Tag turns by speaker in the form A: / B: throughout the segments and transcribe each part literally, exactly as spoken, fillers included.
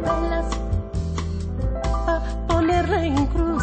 A: velas pa' ponerla en cruz.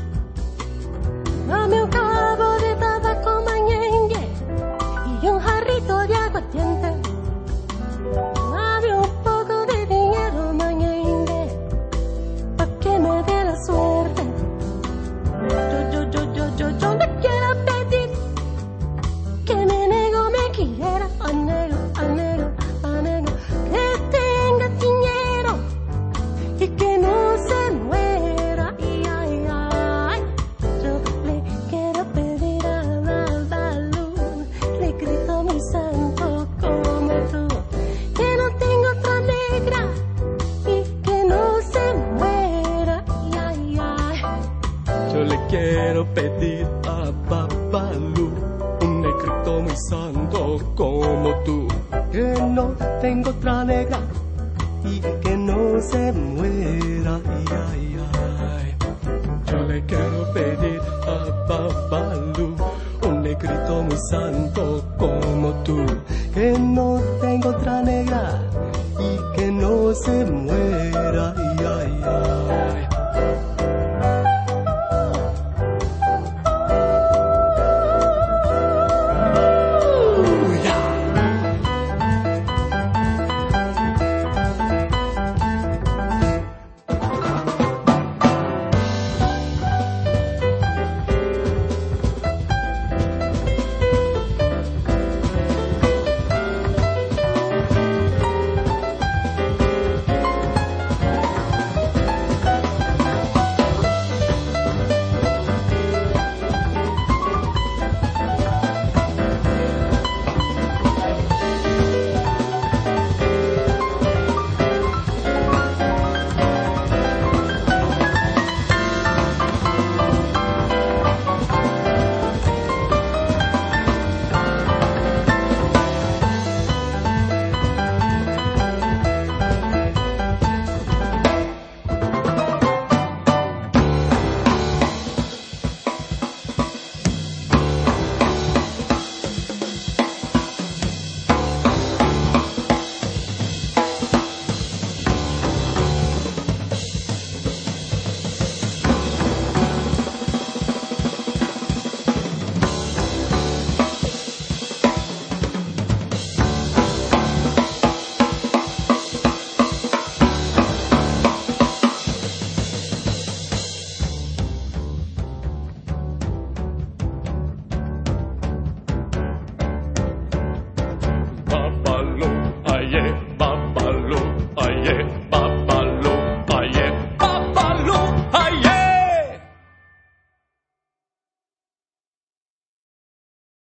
A: Dame un cabo de tabaco mañengue y un jarrito de aguardiente. Dame un poco de dinero mañengue pa' que me dé la suerte. Yo, yo, yo, yo, yo, yo le quiero pedir que me nego, me quiera, anhelo, anhelo, anhelo, que tenga dinero y que no se muera. Ay, ay, ay. Yo le quiero pedir a Babalu, le grito mi santo como tú, que no tengo otra negra y que no se muera. Ay, ay, ay.
B: Yo le quiero pedir a Babalu, un negrito muy santo como tú, que no tengo otra negra y que no se muera. Ay, ay, ay. Yo le quiero pedir a Babalu, un negrito muy santo como tú, que no tengo otra negra y que no se muera.